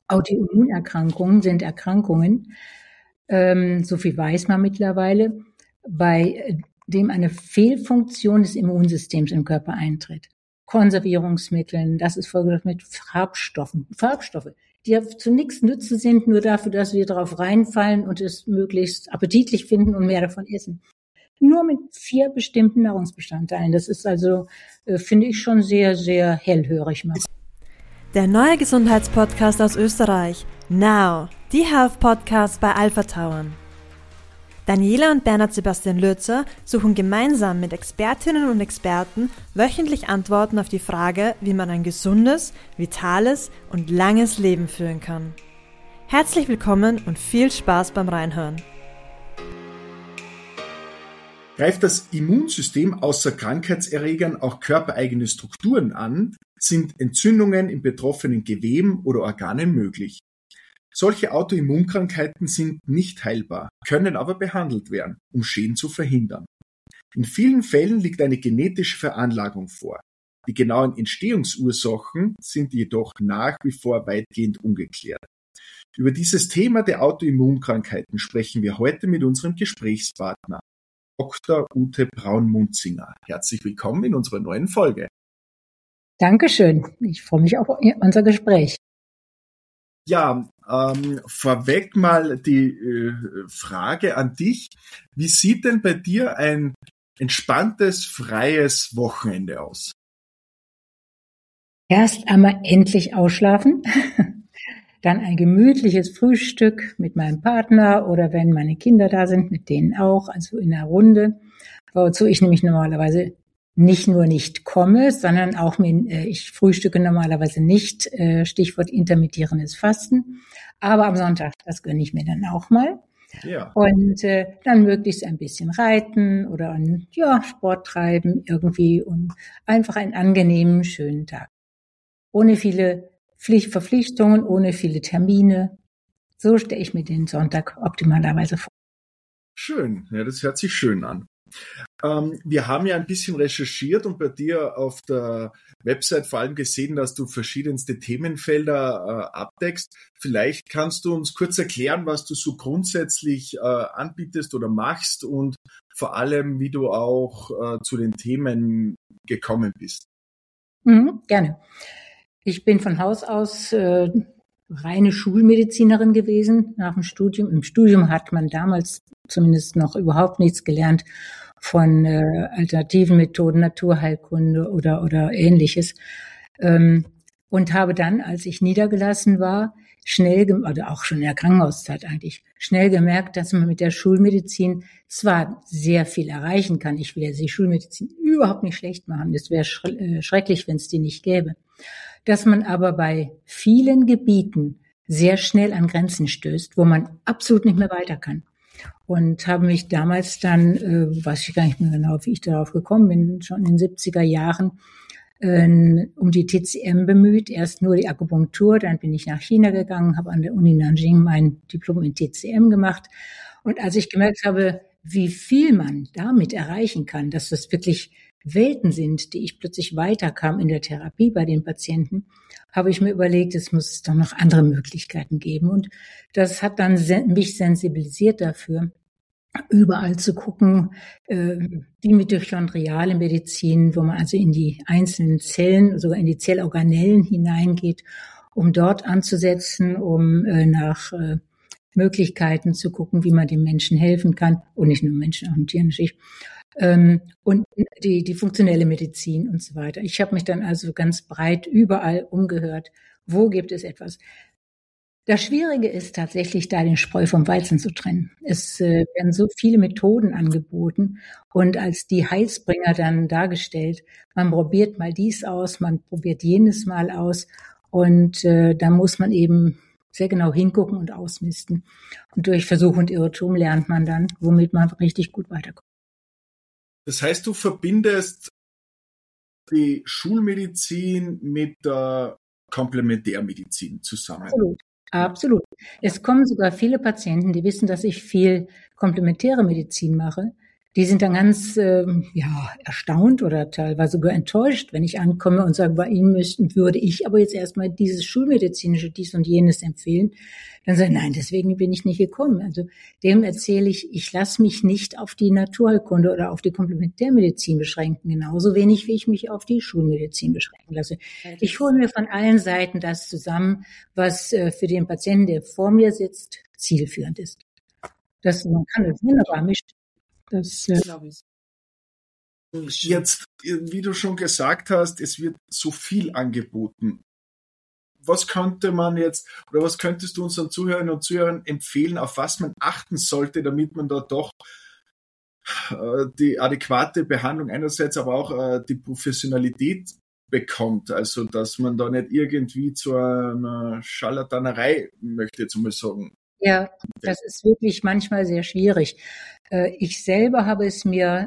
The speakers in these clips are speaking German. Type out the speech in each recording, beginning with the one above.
Autoimmunerkrankungen sind Erkrankungen, so viel weiß man mittlerweile, bei dem eine Fehlfunktion des Immunsystems im Körper eintritt. Konservierungsmitteln, das ist folgendes mit Farbstoffe, die ja zu nichts nützen sind, nur dafür, dass wir darauf reinfallen und es möglichst appetitlich finden und mehr davon essen. Nur mit 4 bestimmten Nahrungsbestandteilen. Das ist also, finde ich, schon sehr, sehr hellhörig. Der neue Gesundheitspodcast aus Österreich. Now, die Health Podcast bei Alpha Tauern. Daniela und Bernhard Sebastian Lürzer suchen gemeinsam mit Expertinnen und Experten wöchentlich Antworten auf die Frage, wie man ein gesundes, vitales und langes Leben führen kann. Herzlich willkommen und viel Spaß beim Reinhören. Greift das Immunsystem außer Krankheitserregern auch körpereigene Strukturen an, sind Entzündungen in betroffenen Geweben oder Organen möglich. Solche Autoimmunkrankheiten sind nicht heilbar, können aber behandelt werden, um Schäden zu verhindern. In vielen Fällen liegt eine genetische Veranlagung vor. Die genauen Entstehungsursachen sind jedoch nach wie vor weitgehend ungeklärt. Über dieses Thema der Autoimmunkrankheiten sprechen wir heute mit unserem Gesprächspartner, Dr. Ute Braun-Munzinger. Herzlich willkommen in unserer neuen Folge. Dankeschön. Ich freue mich auf unser Gespräch. Ja, vorweg mal die Frage an dich. Wie sieht denn bei dir ein entspanntes, freies Wochenende aus? Erst einmal endlich ausschlafen, dann ein gemütliches Frühstück mit meinem Partner oder wenn meine Kinder da sind, mit denen auch, also in der Runde, wozu ich nämlich normalerweise nicht nur nicht komme, sondern auch ich frühstücke normalerweise nicht, Stichwort intermittierendes Fasten, aber am Sonntag, das gönne ich mir dann auch mal. Ja. Und dann möglichst ein bisschen reiten oder Sport treiben irgendwie und einfach einen angenehmen, schönen Tag. Ohne viele Verpflichtungen, ohne viele Termine. So stelle ich mir den Sonntag optimalerweise vor. Schön, ja, das hört sich schön an. Wir haben ja ein bisschen recherchiert und bei dir auf der Website vor allem gesehen, dass du verschiedenste Themenfelder abdeckst. Vielleicht kannst du uns kurz erklären, was du so grundsätzlich anbietest oder machst und vor allem, wie du auch zu den Themen gekommen bist. Gerne. Ich bin von Haus aus reine Schulmedizinerin gewesen nach dem Studium. Im Studium hat man damals zumindest noch überhaupt nichts gelernt von alternativen Methoden, Naturheilkunde oder Ähnliches. Und habe dann, als ich niedergelassen war, oder auch schon in der Krankenhauszeit eigentlich, schnell gemerkt, dass man mit der Schulmedizin zwar sehr viel erreichen kann. Ich will ja die Schulmedizin überhaupt nicht schlecht machen. Das wäre schrecklich, wenn es die nicht gäbe. Dass man aber bei vielen Gebieten sehr schnell an Grenzen stößt, wo man absolut nicht mehr weiter kann. Und habe mich damals dann, weiß ich gar nicht mehr genau, wie ich darauf gekommen bin, schon in den 70er Jahren, um die TCM bemüht. Erst nur die Akupunktur, dann bin ich nach China gegangen, habe an der Uni Nanjing mein Diplom in TCM gemacht. Und als ich gemerkt habe, wie viel man damit erreichen kann, dass das wirklich Welten sind, die ich plötzlich weiterkam in der Therapie bei den Patienten, habe ich mir überlegt, es muss doch noch andere Möglichkeiten geben. Und das hat dann mich sensibilisiert dafür, überall zu gucken, die mitochondriale Medizin, wo man also in die einzelnen Zellen, sogar in die Zellorganellen hineingeht, um dort anzusetzen, um nach Möglichkeiten zu gucken, wie man den Menschen helfen kann. Und nicht nur Menschen, auch Tieren natürlich. Und die funktionelle Medizin und so weiter. Ich habe mich dann also ganz breit überall umgehört. Wo gibt es etwas? Das Schwierige ist tatsächlich, da den Spreu vom Weizen zu trennen. Es werden so viele Methoden angeboten und als die Heilsbringer dann dargestellt. Man probiert mal dies aus, man probiert jenes mal aus und da muss man eben sehr genau hingucken und ausmisten. Und durch Versuch und Irrtum lernt man dann, womit man richtig gut weiterkommt. Das heißt, du verbindest die Schulmedizin mit der Komplementärmedizin zusammen. Absolut. Es kommen sogar viele Patienten, die wissen, dass ich viel komplementäre Medizin mache, Die sind dann ganz erstaunt oder teilweise sogar enttäuscht, wenn ich ankomme und sage, bei Ihnen würde ich aber jetzt erstmal dieses schulmedizinische dies und jenes empfehlen. Dann sagen, nein, deswegen bin ich nicht gekommen. Also dem erzähle ich lasse mich nicht auf die Naturheilkunde oder auf die Komplementärmedizin beschränken, genauso wenig wie ich mich auf die Schulmedizin beschränken lasse. Ich hole mir von allen Seiten das zusammen, was für den Patienten, der vor mir sitzt, zielführend ist. Man kann das wunderbar mischen. Das glaube ich. Jetzt, wie du schon gesagt hast, es wird so viel angeboten. Was könnte man jetzt, oder was könntest du unseren Zuhörerinnen und Zuhörern empfehlen, auf was man achten sollte, damit man da doch die adäquate Behandlung einerseits, aber auch die Professionalität bekommt? Also, dass man da nicht irgendwie zu einer Scharlatanerei, möchte ich jetzt mal sagen. Ja, das ist wirklich manchmal sehr schwierig. Ich selber habe es mir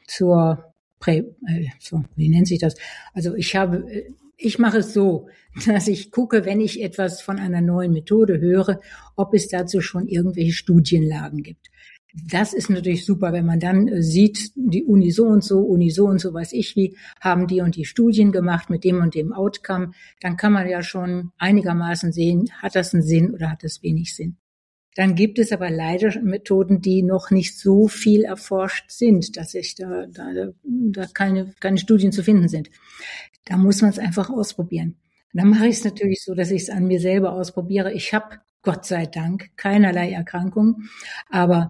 wie nennt sich das? Also ich mache es so, dass ich gucke, wenn ich etwas von einer neuen Methode höre, ob es dazu schon irgendwelche Studienlagen gibt. Das ist natürlich super, wenn man dann sieht, die Uni so und so, weiß ich wie, haben die und die Studien gemacht mit dem und dem Outcome. Dann kann man ja schon einigermaßen sehen, hat das einen Sinn oder hat das wenig Sinn. Dann gibt es aber leider Methoden, die noch nicht so viel erforscht sind, dass da keine Studien zu finden sind. Da muss man es einfach ausprobieren. Und dann mache ich es natürlich so, dass ich es an mir selber ausprobiere. Ich habe, Gott sei Dank, keinerlei Erkrankungen, aber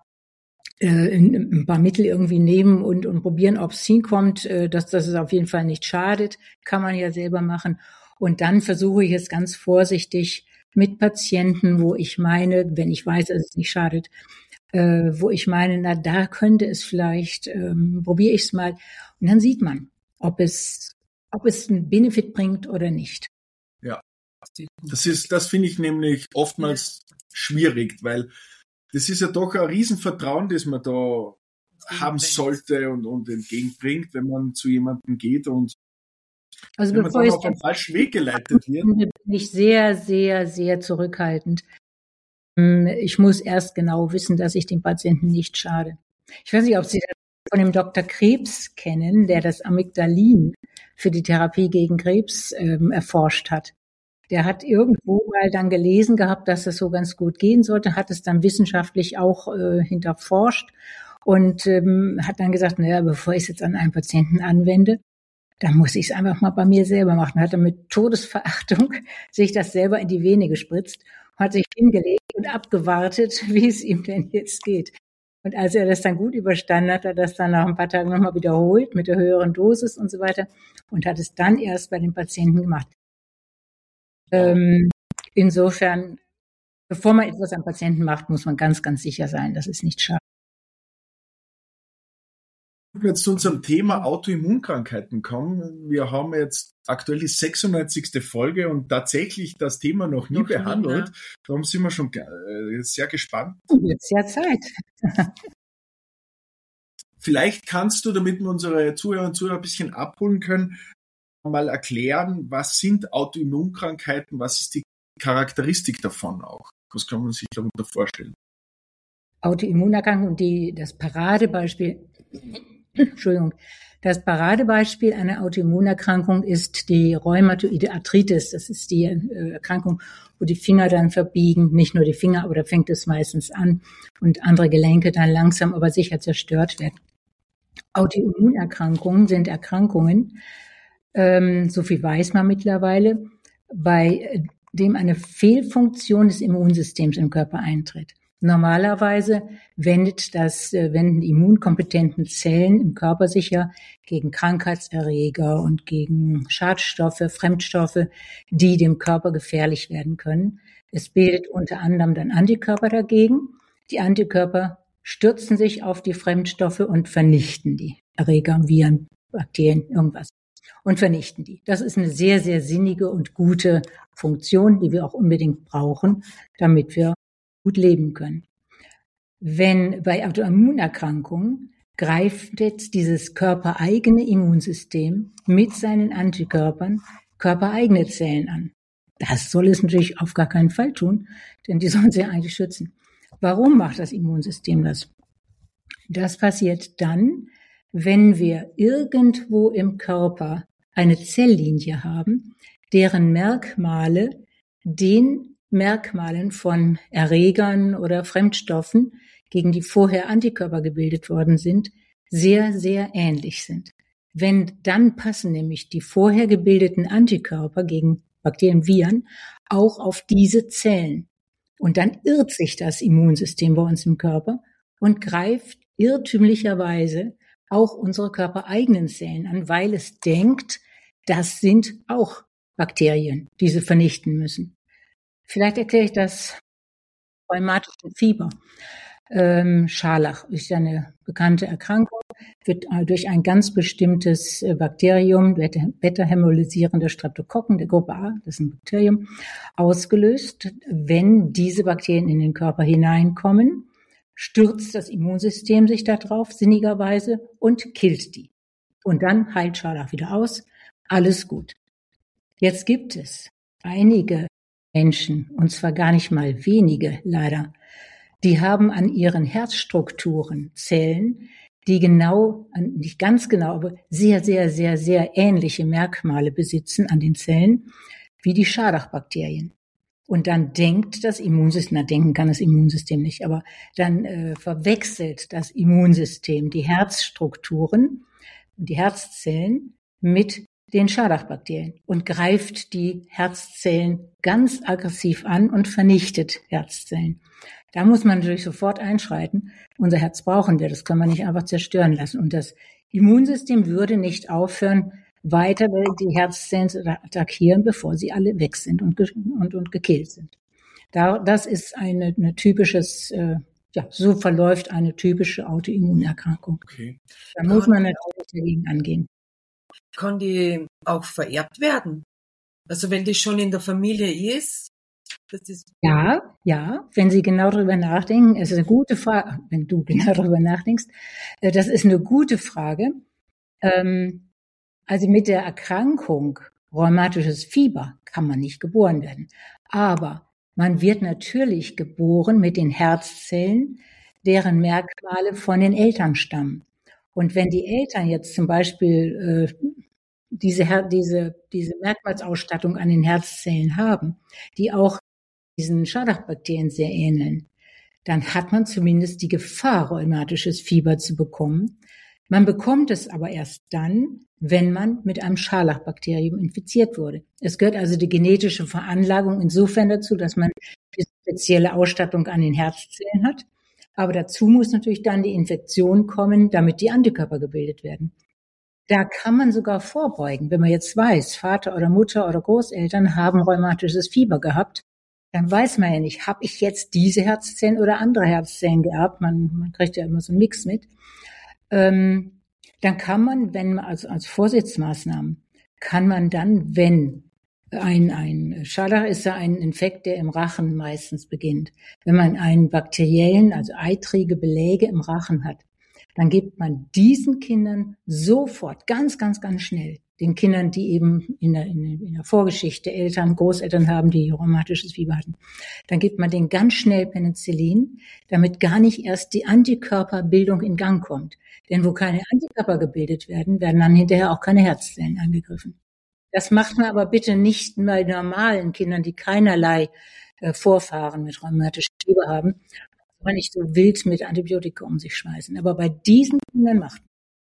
ein paar Mittel irgendwie nehmen und probieren, ob es hinkommt, dass es auf jeden Fall nicht schadet, kann man ja selber machen. Und dann versuche ich es ganz vorsichtig mit Patienten, wo ich meine, wenn ich weiß, dass es nicht schadet, wo ich meine, na, da könnte es vielleicht, probiere ich es mal. Und dann sieht man, ob es einen Benefit bringt oder nicht. Ja, das finde ich nämlich oftmals schwierig, weil das ist ja doch ein Riesenvertrauen, das man da haben sollte und entgegenbringt, wenn man zu jemandem geht und also wenn man dann auf den falschen Weg geleitet wird. Bin ich sehr, sehr, sehr zurückhaltend. Ich muss erst genau wissen, dass ich dem Patienten nicht schade. Ich weiß nicht, ob Sie das von dem Dr. Krebs kennen, der das Amygdalin für die Therapie gegen Krebs erforscht hat. Der hat irgendwo mal dann gelesen gehabt, dass es so ganz gut gehen sollte, hat es dann wissenschaftlich auch hinterforscht und hat dann gesagt, naja, bevor ich es jetzt an einen Patienten anwende, dann muss ich es einfach mal bei mir selber machen. Hat er mit Todesverachtung sich das selber in die Vene gespritzt, hat sich hingelegt und abgewartet, wie es ihm denn jetzt geht. Und als er das dann gut überstanden hat, hat er das dann nach ein paar Tagen nochmal wiederholt mit der höheren Dosis und so weiter und hat es dann erst bei den Patienten gemacht. Insofern, bevor man etwas am Patienten macht, muss man ganz, ganz sicher sein, dass es nicht schadet. Wenn wir jetzt zu unserem Thema Autoimmunkrankheiten kommen, wir haben jetzt aktuell die 96. Folge und tatsächlich das Thema noch nie behandelt. Ja. Darum sind wir schon sehr gespannt. Jetzt ja Zeit. Vielleicht kannst du, damit wir unsere Zuhörer und Zuhörer ein bisschen abholen können, mal erklären, was sind Autoimmunkrankheiten, was ist die Charakteristik davon auch? Was kann man sich darunter vorstellen? Autoimmunerkrankung, das Paradebeispiel einer Autoimmunerkrankung ist die rheumatoide Arthritis. Das ist die Erkrankung, wo die Finger dann verbiegen, nicht nur die Finger, aber da fängt es meistens an und andere Gelenke dann langsam aber sicher zerstört werden. Autoimmunerkrankungen sind Erkrankungen, so viel weiß man mittlerweile, bei dem eine Fehlfunktion des Immunsystems im Körper eintritt. Normalerweise wenden die immunkompetenten Zellen im Körper sich ja gegen Krankheitserreger und gegen Schadstoffe, Fremdstoffe, die dem Körper gefährlich werden können. Es bildet unter anderem dann Antikörper dagegen. Die Antikörper stürzen sich auf die Fremdstoffe und vernichten die Erreger, Viren, Bakterien, irgendwas. Und vernichten die. Das ist eine sehr, sehr sinnige und gute Funktion, die wir auch unbedingt brauchen, damit wir gut leben können. Wenn bei Autoimmunerkrankungen greift jetzt dieses körpereigene Immunsystem mit seinen Antikörpern körpereigene Zellen an. Das soll es natürlich auf gar keinen Fall tun, denn die sollen sie eigentlich schützen. Warum macht das Immunsystem das? Das passiert dann, wenn wir irgendwo im Körper eine Zelllinie haben, deren Merkmale den Merkmalen von Erregern oder Fremdstoffen, gegen die vorher Antikörper gebildet worden sind, sehr, sehr ähnlich sind. Dann passen nämlich die vorher gebildeten Antikörper gegen Bakterien, Viren auch auf diese Zellen. Und dann irrt sich das Immunsystem bei uns im Körper und greift irrtümlicherweise auch unsere körpereigenen Zellen an, weil es denkt, das sind auch Bakterien, die sie vernichten müssen. Vielleicht erkläre ich das rheumatische Fieber. Scharlach ist ja eine bekannte Erkrankung, wird durch ein ganz bestimmtes Bakterium, beta-hämolysierende Streptokokken der Gruppe A, das ist ein Bakterium, ausgelöst. Wenn diese Bakterien in den Körper hineinkommen, stürzt das Immunsystem sich da drauf, sinnigerweise, und killt die. Und dann heilt Scharlach wieder aus, alles gut. Jetzt gibt es einige Menschen, und zwar gar nicht mal wenige leider, die haben an ihren Herzstrukturen Zellen, die nicht ganz genau, aber sehr, sehr, sehr, sehr ähnliche Merkmale besitzen an den Zellen wie die Scharlach-Bakterien. Und dann denkt das Immunsystem, denken kann das Immunsystem nicht, aber dann verwechselt das Immunsystem die Herzstrukturen, die Herzzellen mit den Scharlach-Bakterien und greift die Herzzellen ganz aggressiv an und vernichtet Herzzellen. Da muss man natürlich sofort einschreiten. Unser Herz brauchen wir, das können wir nicht einfach zerstören lassen. Und das Immunsystem würde nicht aufhören, weiter die Herzzellen zu attackieren, bevor sie alle weg sind und gekillt sind. Das ist eine typisches, so verläuft eine typische Autoimmunerkrankung. Okay. Da muss man natürlich dagegen angehen. Kann die auch vererbt werden? Also wenn die schon in der Familie ist? Das ist Ja, wenn Sie genau darüber nachdenken, es ist eine gute Frage, wenn du genau darüber nachdenkst, das ist eine gute Frage. Also mit der Erkrankung rheumatisches Fieber kann man nicht geboren werden. Aber man wird natürlich geboren mit den Herzzellen, deren Merkmale von den Eltern stammen. Und wenn die Eltern jetzt zum Beispiel diese Merkmalsausstattung an den Herzzellen haben, die auch diesen Scharlach-Bakterien sehr ähneln, dann hat man zumindest die Gefahr, rheumatisches Fieber zu bekommen. Man bekommt es aber erst dann, wenn man mit einem Scharlach-Bakterium infiziert wurde. Es gehört also die genetische Veranlagung insofern dazu, dass man eine spezielle Ausstattung an den Herzzellen hat. Aber dazu muss natürlich dann die Infektion kommen, damit die Antikörper gebildet werden. Da kann man sogar vorbeugen. Wenn man jetzt weiß, Vater oder Mutter oder Großeltern haben rheumatisches Fieber gehabt, dann weiß man ja nicht, habe ich jetzt diese Herzzellen oder andere Herzzellen geerbt? Man kriegt ja immer so einen Mix mit. Dann kann man, wenn man als Vorsichtsmaßnahmen, kann man dann, wenn ein Scharlach ist ja ein Infekt, der im Rachen meistens beginnt. Wenn man einen bakteriellen, also eitrige Beläge im Rachen hat, dann gibt man diesen Kindern sofort, ganz, ganz, ganz schnell, den Kindern, die eben in der Vorgeschichte Eltern, Großeltern haben, die rheumatisches Fieber hatten, dann gibt man denen ganz schnell Penicillin, damit gar nicht erst die Antikörperbildung in Gang kommt. Denn wo keine Antikörper gebildet werden, werden dann hinterher auch keine Herzzellen angegriffen. Das macht man aber bitte nicht bei normalen Kindern, die keinerlei Vorfahren mit rheumatischem Fieber haben, aber nicht so wild mit Antibiotika um sich schmeißen. Aber bei diesen Kindern macht man.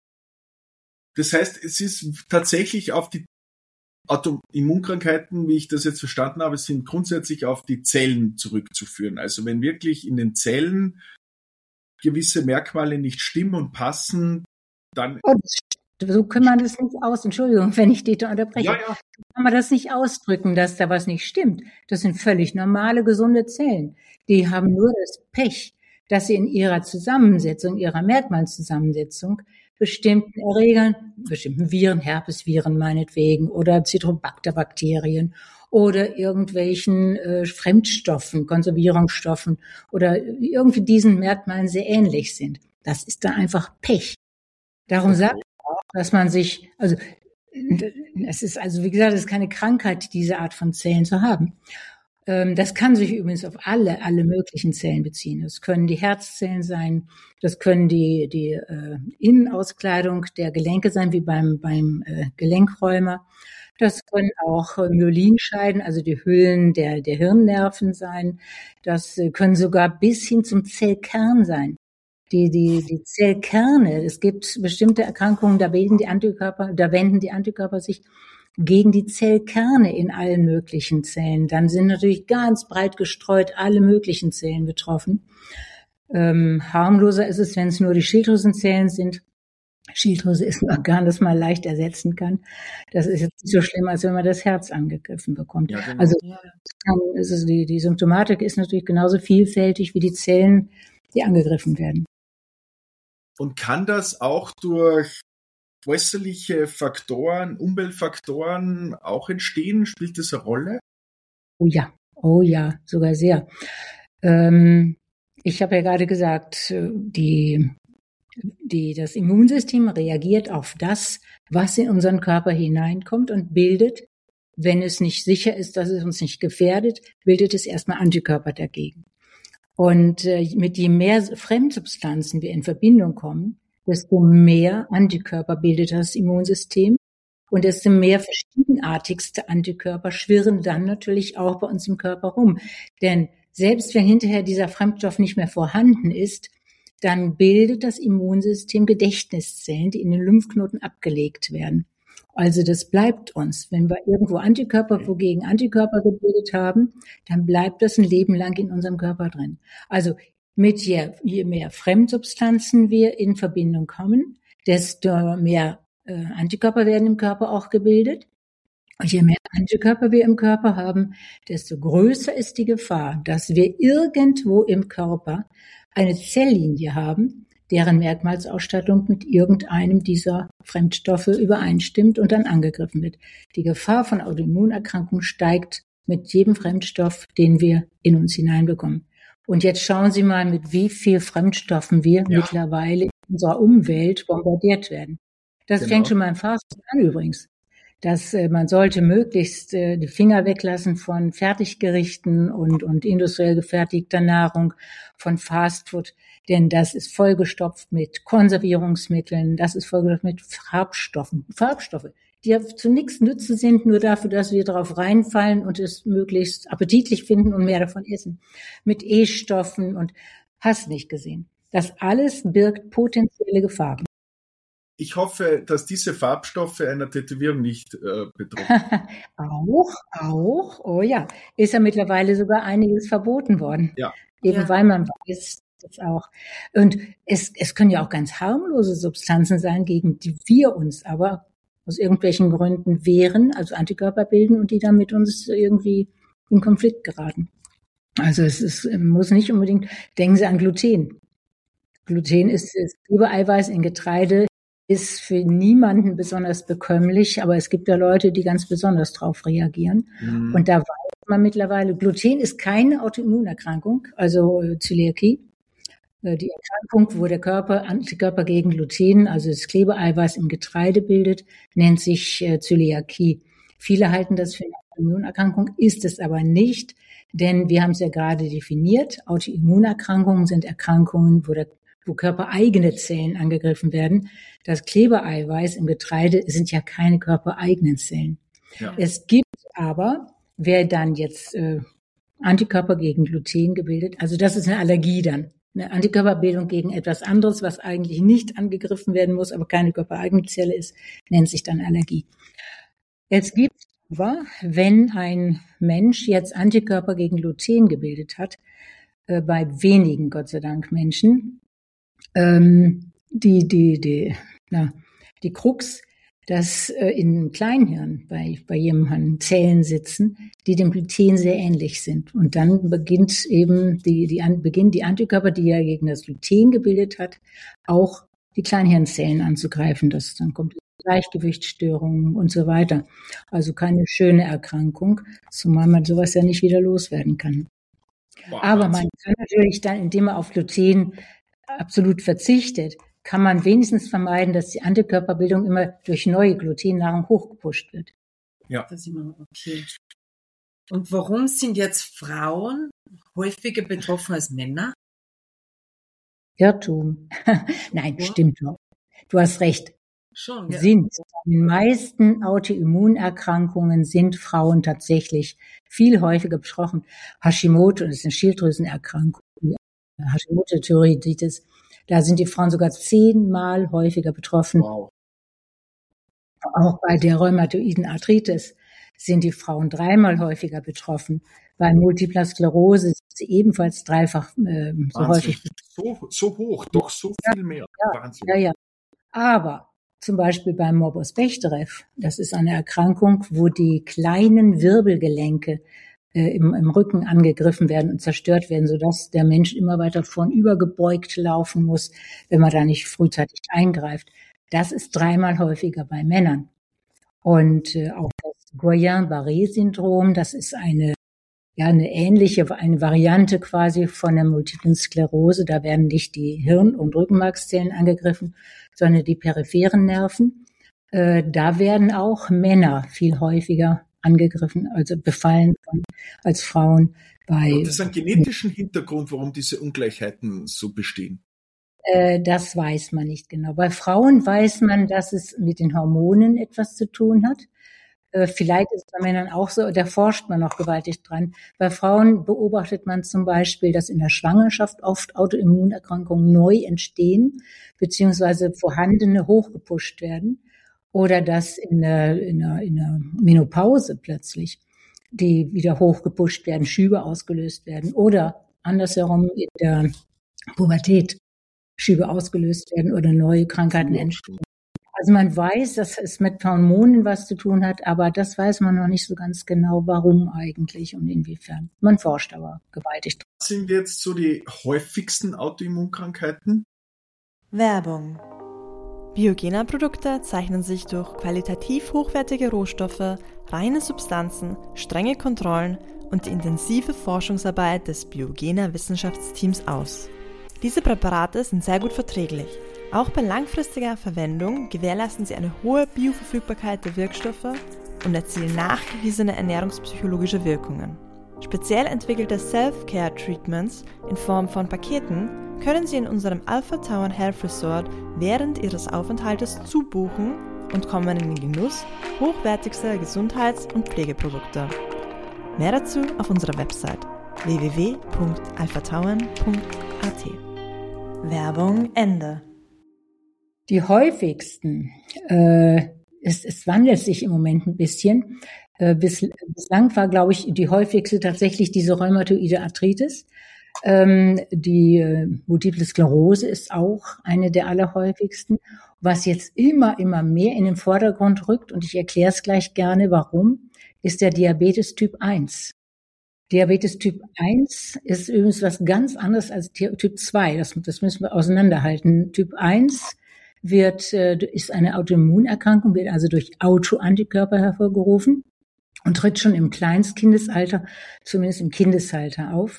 Das heißt, es ist tatsächlich auf die Autoimmunkrankheiten, wie ich das jetzt verstanden habe, sind grundsätzlich auf die Zellen zurückzuführen. Also wenn wirklich in den Zellen gewisse Merkmale nicht stimmen und passen, dann... So kann man das nicht Entschuldigung, wenn ich dich da unterbreche. Ja. So kann man das nicht ausdrücken, dass da was nicht stimmt. Das sind völlig normale, gesunde Zellen. Die haben nur das Pech, dass sie in ihrer Zusammensetzung, ihrer Merkmalszusammensetzung bestimmten Erregern, bestimmten Viren, Herpesviren meinetwegen, oder Citrobacter-Bakterien oder irgendwelchen Fremdstoffen, Konservierungsstoffen oder irgendwie diesen Merkmalen sehr ähnlich sind. Das ist da einfach Pech. Darum sagt auch, dass man sich, es ist also, wie gesagt, es ist keine Krankheit, diese Art von Zellen zu haben. Das kann sich übrigens auf alle möglichen Zellen beziehen. Das können die Herzzellen sein, das können die Innenauskleidung der Gelenke sein, wie beim Gelenkräumer. Das können auch Myelinscheiden, also die Hüllen der Hirnnerven sein. Das können sogar bis hin zum Zellkern sein. Die Zellkerne, es gibt bestimmte Erkrankungen, da wenden die Antikörper sich gegen die Zellkerne in allen möglichen Zellen. Dann sind natürlich ganz breit gestreut alle möglichen Zellen betroffen. Harmloser ist es, wenn es nur die Schilddrüsenzellen sind. Schilddrüse ist ein Organ, das man leicht ersetzen kann. Das ist jetzt nicht so schlimm, als wenn man das Herz angegriffen bekommt. Ja, genau. Also die Symptomatik ist natürlich genauso vielfältig wie die Zellen, die angegriffen werden. Und kann das auch durch äußerliche Faktoren, Umweltfaktoren auch entstehen? Spielt das eine Rolle? Oh ja, sogar sehr. Ich habe ja gerade gesagt, das Immunsystem reagiert auf das, was in unseren Körper hineinkommt und bildet, wenn es nicht sicher ist, dass es uns nicht gefährdet, bildet es erstmal Antikörper dagegen. Und mit je mehr Fremdsubstanzen wir in Verbindung kommen, desto mehr Antikörper bildet das Immunsystem und desto mehr verschiedenartigste Antikörper schwirren dann natürlich auch bei uns im Körper rum. Denn selbst wenn hinterher dieser Fremdstoff nicht mehr vorhanden ist, dann bildet das Immunsystem Gedächtniszellen, die in den Lymphknoten abgelegt werden. Also das bleibt uns. Wenn wir irgendwo Antikörper gegen Antikörper gebildet haben, dann bleibt das ein Leben lang in unserem Körper drin. Also mit je mehr Fremdsubstanzen wir in Verbindung kommen, desto mehr Antikörper werden im Körper auch gebildet. Und je mehr Antikörper wir im Körper haben, desto größer ist die Gefahr, dass wir irgendwo im Körper eine Zelllinie haben, deren Merkmalsausstattung mit irgendeinem dieser Fremdstoffe übereinstimmt und dann angegriffen wird. Die Gefahr von Autoimmunerkrankungen steigt mit jedem Fremdstoff, den wir in uns hineinbekommen. Und jetzt schauen Sie mal, mit wie viel Fremdstoffen wir mittlerweile in unserer Umwelt bombardiert werden. Das fängt schon beim Fastfood an übrigens. Dass man sollte möglichst die Finger weglassen von Fertiggerichten und industriell gefertigter Nahrung, von Fastfood, denn das ist vollgestopft mit Konservierungsmitteln, das ist vollgestopft mit Farbstoffen, die ja zu nichts nützen sind, nur dafür, dass wir darauf reinfallen und es möglichst appetitlich finden und mehr davon essen. Mit E-Stoffen und hast nicht gesehen. Das alles birgt potenzielle Gefahren. Ich hoffe, dass diese Farbstoffe einer Tätowierung nicht bedrohen. Auch. Oh ja, ist ja mittlerweile sogar einiges verboten worden. Ja. Eben weil man weiß, das auch. Und es können ja auch ganz harmlose Substanzen sein, gegen die wir uns aber aus irgendwelchen Gründen wehren, also Antikörper bilden und die dann mit uns irgendwie in Konflikt geraten. Also muss nicht unbedingt, denken Sie an Gluten. Gluten ist Klebeeiweiß in Getreide, ist für niemanden besonders bekömmlich, aber es gibt ja Leute, die ganz besonders drauf reagieren. Mhm. Und da weiß man mittlerweile, Gluten ist keine Autoimmunerkrankung, also Zöliakie. Die Erkrankung, wo der Körper Antikörper gegen Gluten, also das Klebeeiweiß im Getreide bildet, nennt sich Zöliakie. Viele halten das für eine Autoimmunerkrankung, ist es aber nicht, denn wir haben es ja gerade definiert. Autoimmunerkrankungen sind Erkrankungen, wo körpereigene Zellen angegriffen werden. Das Klebeeiweiß im Getreide sind ja keine körpereigenen Zellen. Ja. Es gibt aber, wer dann jetzt Antikörper gegen Gluten gebildet, also das ist eine Allergie dann. Eine Antikörperbildung gegen etwas anderes, was eigentlich nicht angegriffen werden muss, aber keine körpereigene Zelle ist, nennt sich dann Allergie. Jetzt gibt es aber, wenn ein Mensch jetzt Antikörper gegen Gluten gebildet hat, bei wenigen, Gott sei Dank, Menschen, die Krux, dass im Kleinhirn bei jemandem Zellen sitzen, die dem Gluten sehr ähnlich sind. Und dann beginnt eben die Antikörper, die er gegen das Gluten gebildet hat, auch die Kleinhirnzellen anzugreifen. Dann kommt Gleichgewichtsstörungen und so weiter. Also keine schöne Erkrankung, zumal man sowas ja nicht wieder loswerden kann. Boah, aber man kann natürlich dann, indem man auf Gluten absolut verzichtet, kann man wenigstens vermeiden, dass die Antikörperbildung immer durch neue Glutennahrung hochgepusht wird. Ja. Das ist immer okay. Und warum sind jetzt Frauen häufiger betroffen als Männer? Irrtum. Nein, stimmt doch. Du hast recht. Schon, ja. In den meisten Autoimmunerkrankungen sind Frauen tatsächlich viel häufiger betroffen. Hashimoto, das ist eine Schilddrüsenerkrankung, Hashimoto-Thyreoiditis, da sind die Frauen sogar 10-mal häufiger betroffen. Wow. Auch bei der rheumatoiden Arthritis sind die Frauen 3-mal häufiger betroffen. Bei Multipler Sklerose sind sie ebenfalls 3-fach so häufig. So hoch, doch so viel mehr. Wahnsinn. Ja. Aber zum Beispiel beim Morbus Bechterew, das ist eine Erkrankung, wo die kleinen Wirbelgelenke im Rücken angegriffen werden und zerstört werden, sodass der Mensch immer weiter vornüber gebeugt laufen muss, wenn man da nicht frühzeitig eingreift. Das ist 3-mal häufiger bei Männern. Und auch das Guillain-Barré-Syndrom, das ist eine Variante quasi von der Multiplen Sklerose. Da werden nicht die Hirn- und Rückenmarkszellen angegriffen, sondern die peripheren Nerven. Da werden auch Männer viel häufiger angegriffen, also befallen als Frauen. Das ist ein genetischen Hintergrund, warum diese Ungleichheiten so bestehen. Das weiß man nicht genau. Bei Frauen weiß man, dass es mit den Hormonen etwas zu tun hat. Vielleicht ist es bei Männern auch so, da forscht man noch gewaltig dran. Bei Frauen beobachtet man zum Beispiel, dass in der Schwangerschaft oft Autoimmunerkrankungen neu entstehen, beziehungsweise vorhandene hochgepusht werden. Oder dass in der Menopause plötzlich die wieder hochgepusht werden, Schübe ausgelöst werden. Oder andersherum in der Pubertät Schübe ausgelöst werden oder neue Krankheiten entstehen. Also man weiß, dass es mit Hormonen was zu tun hat, aber das weiß man noch nicht so ganz genau, warum eigentlich und inwiefern. Man forscht aber gewaltig. Was sind jetzt so die häufigsten Autoimmunkrankheiten? Werbung. Biogena-Produkte zeichnen sich durch qualitativ hochwertige Rohstoffe, reine Substanzen, strenge Kontrollen und die intensive Forschungsarbeit des Biogena-Wissenschaftsteams aus. Diese Präparate sind sehr gut verträglich. Auch bei langfristiger Verwendung gewährleisten sie eine hohe Bioverfügbarkeit der Wirkstoffe und erzielen nachgewiesene ernährungspsychologische Wirkungen. Speziell entwickelte Self-Care-Treatments in Form von Paketen können Sie in unserem Alpha Tauern Health Resort während Ihres Aufenthaltes zubuchen und kommen in den Genuss hochwertigster Gesundheits- und Pflegeprodukte. Mehr dazu auf unserer Website www.alphatauern.at. Werbung Ende. Die häufigsten, es wandelt sich im Moment ein bisschen. Bislang war, glaube ich, die häufigste tatsächlich diese rheumatoide Arthritis. Die Multiple Sklerose ist auch eine der allerhäufigsten. Was jetzt immer mehr in den Vordergrund rückt, und ich erkläre es gleich gerne, warum, ist der Diabetes Typ 1. Diabetes Typ 1 ist übrigens was ganz anderes als Typ 2. Das müssen wir auseinanderhalten. Typ 1 ist eine Autoimmunerkrankung, wird also durch Autoantikörper hervorgerufen und tritt schon im Kleinstkindesalter, zumindest im Kindesalter auf.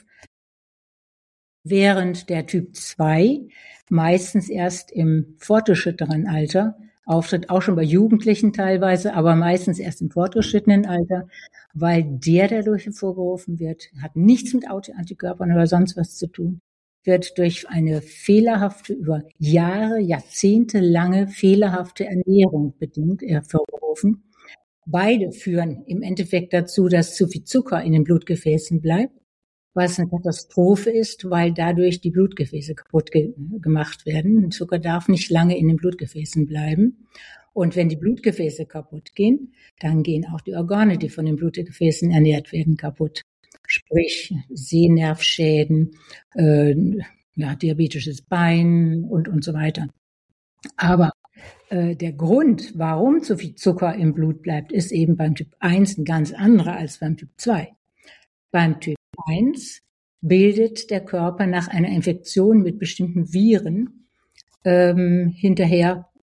Während der Typ 2 meistens erst im fortgeschrittenen Alter auftritt, auch schon bei Jugendlichen teilweise, aber meistens erst im fortgeschrittenen Alter, weil der dadurch hervorgerufen wird, hat nichts mit Autoantikörpern oder sonst was zu tun, wird durch eine fehlerhafte, über Jahre, Jahrzehnte lange fehlerhafte Ernährung bedingt hervorgerufen. Beide führen im Endeffekt dazu, dass zu viel Zucker in den Blutgefäßen bleibt, was eine Katastrophe ist, weil dadurch die Blutgefäße kaputt gemacht werden. Zucker darf nicht lange in den Blutgefäßen bleiben. Und wenn die Blutgefäße kaputt gehen, dann gehen auch die Organe, die von den Blutgefäßen ernährt werden, kaputt. Sprich Sehnervschäden, diabetisches Bein und so weiter. Aber der Grund, warum zu viel Zucker im Blut bleibt, ist eben beim Typ 1 ein ganz anderer als beim Typ 2. Beim Typ 1 bildet der Körper nach einer Infektion mit bestimmten Viren hinterher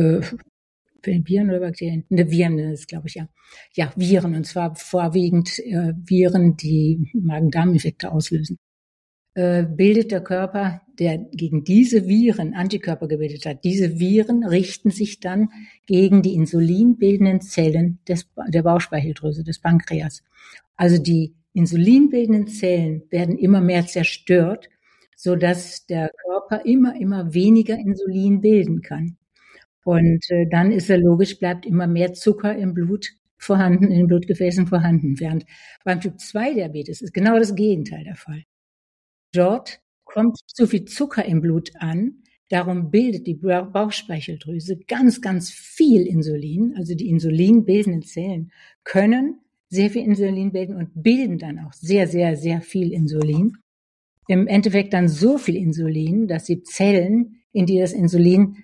Viren oder Bakterien? Viren ist, glaube ich, ja. Ja, Viren, und zwar vorwiegend Viren, die Magen-Darm-Infekte auslösen. Bildet der Körper der gegen diese Viren Antikörper gebildet hat, diese Viren richten sich dann gegen die insulinbildenden Zellen der Bauchspeicheldrüse, des Pankreas. Also die insulinbildenden Zellen werden immer mehr zerstört, so dass der Körper immer weniger Insulin bilden kann. Und dann ist ja logisch, bleibt immer mehr Zucker im Blut vorhanden, in den Blutgefäßen vorhanden. Während beim Typ-2-Diabetes ist genau das Gegenteil der Fall. Dort kommt zu viel Zucker im Blut an, darum bildet die Bauchspeicheldrüse ganz viel Insulin. Also die insulinbildenden Zellen können sehr viel Insulin bilden und bilden dann auch sehr viel Insulin. Im Endeffekt dann so viel Insulin, dass die Zellen, in die das Insulin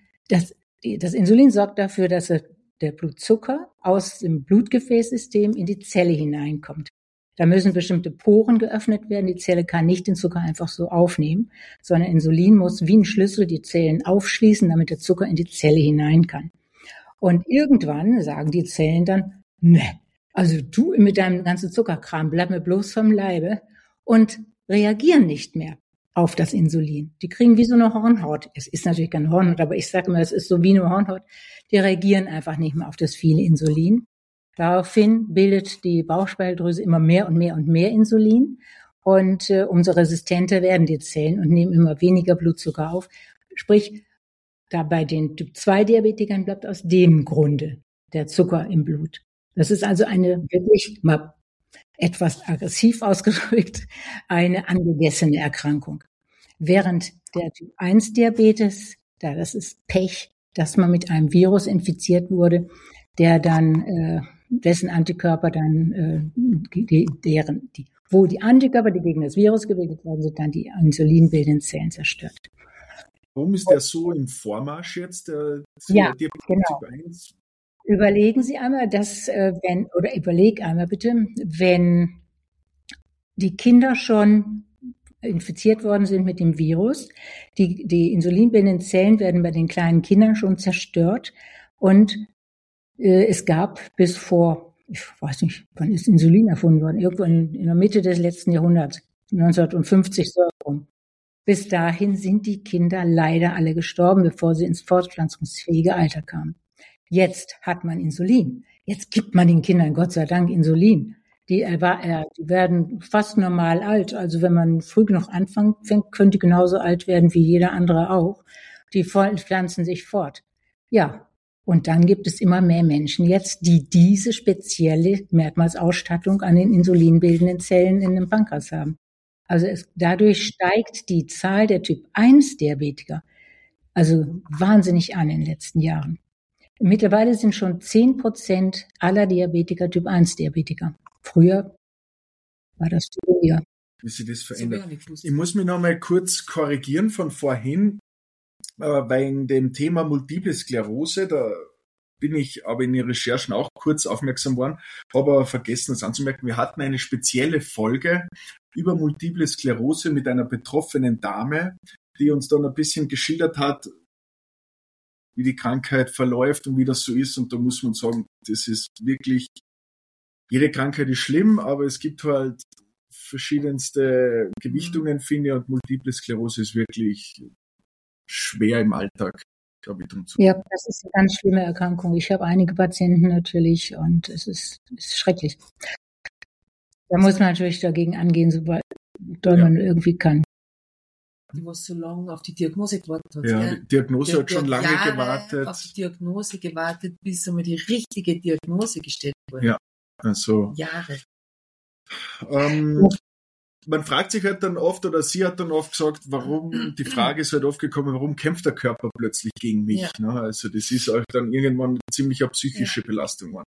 sorgt dafür, dass der Blutzucker aus dem Blutgefäßsystem in die Zelle hineinkommt. Da müssen bestimmte Poren geöffnet werden. Die Zelle kann nicht den Zucker einfach so aufnehmen, sondern Insulin muss wie ein Schlüssel die Zellen aufschließen, damit der Zucker in die Zelle hinein kann. Und irgendwann sagen die Zellen dann, ne, also du mit deinem ganzen Zuckerkram, bleib mir bloß vom Leibe, und reagieren nicht mehr auf das Insulin. Die kriegen wie so eine Hornhaut. Es ist natürlich keine Hornhaut, aber ich sage immer, es ist so wie eine Hornhaut. Die reagieren einfach nicht mehr auf das viele Insulin. Daraufhin bildet die Bauchspeicheldrüse immer mehr und mehr Insulin. Und umso resistenter werden die Zellen und nehmen immer weniger Blutzucker auf. Sprich, da bei den Typ-2-Diabetikern bleibt aus dem Grunde der Zucker im Blut. Das ist also eine wirklich, mal etwas aggressiv ausgedrückt, eine angegessene Erkrankung. Während der Typ-1-Diabetes, das ist Pech, dass man mit einem Virus infiziert wurde, der dann, dessen Antikörper dann, wo die Antikörper, die gegen das Virus gebildet worden sind, dann die insulinbildenden Zellen zerstört. Warum ist der so im Vormarsch jetzt? Ja, genau. Überlegen Sie einmal, überleg einmal bitte, wenn die Kinder schon infiziert worden sind mit dem Virus, die insulinbildenden Zellen werden bei den kleinen Kindern schon zerstört, und es gab bis vor, ich weiß nicht, wann ist Insulin erfunden worden? Irgendwo in der Mitte des letzten Jahrhunderts, 1950 so herum. Bis dahin sind die Kinder leider alle gestorben, bevor sie ins fortpflanzungsfähige Alter kamen. Jetzt hat man Insulin. Jetzt gibt man den Kindern Gott sei Dank Insulin. Die werden fast normal alt. Also wenn man früh genug anfängt, können die genauso alt werden wie jeder andere auch. Die pflanzen sich fort. Ja. Und dann gibt es immer mehr Menschen jetzt, die diese spezielle Merkmalsausstattung an den insulinbildenden Zellen in dem Pankreas haben. Also dadurch steigt die Zahl der Typ-1-Diabetiker also wahnsinnig an in den letzten Jahren. Mittlerweile sind schon 10% aller Diabetiker Typ-1-Diabetiker. Früher war das weniger. Wie sich das verändert. Ich muss mich noch mal kurz korrigieren von vorhin. Wegen dem Thema Multiple Sklerose, da bin ich aber in den Recherchen auch kurz aufmerksam worden, habe aber vergessen, das anzumerken. Wir hatten eine spezielle Folge über Multiple Sklerose mit einer betroffenen Dame, die uns dann ein bisschen geschildert hat, wie die Krankheit verläuft und wie das so ist. Und da muss man sagen, das ist wirklich, jede Krankheit ist schlimm, aber es gibt halt verschiedenste Gewichtungen, finde ich, und Multiple Sklerose ist wirklich schwer im Alltag, glaube ich, drum zu. Ja, das ist eine ganz schlimme Erkrankung. Ich habe einige Patienten natürlich und es ist schrecklich. Da muss man natürlich dagegen angehen, sobald man irgendwie kann. Die was so lange auf die Diagnose gewartet hat. Ja, die Diagnose hat schon lange Jahre gewartet. auf die Diagnose gewartet, bis einmal die richtige Diagnose gestellt wurde. Ja, also Jahre. Man fragt sich halt dann oft, oder sie hat dann oft gesagt, warum, die Frage ist halt oft gekommen, warum kämpft der Körper plötzlich gegen mich? Ja. Ne? Also das ist halt dann irgendwann ziemlich eine psychische Belastung geworden.